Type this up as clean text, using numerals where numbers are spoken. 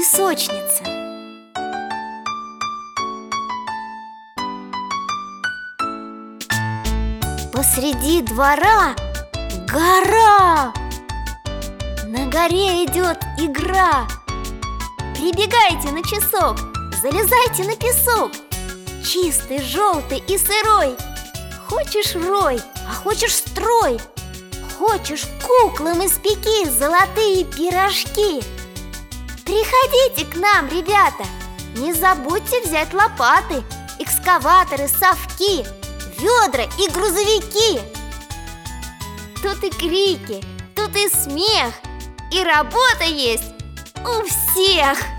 Песочница. Посреди двора гора. На горе идет игра. Прибегайте на часок, залезайте на песок. Чистый, желтый и сырой. Хочешь рой, а хочешь строй. Хочешь куклам испеки золотые пирожки. Приходите к нам, ребята. Не забудьте взять лопаты, экскаваторы, совки, ведра и грузовики. Тут и крики, тут и смех, и работа есть у всех.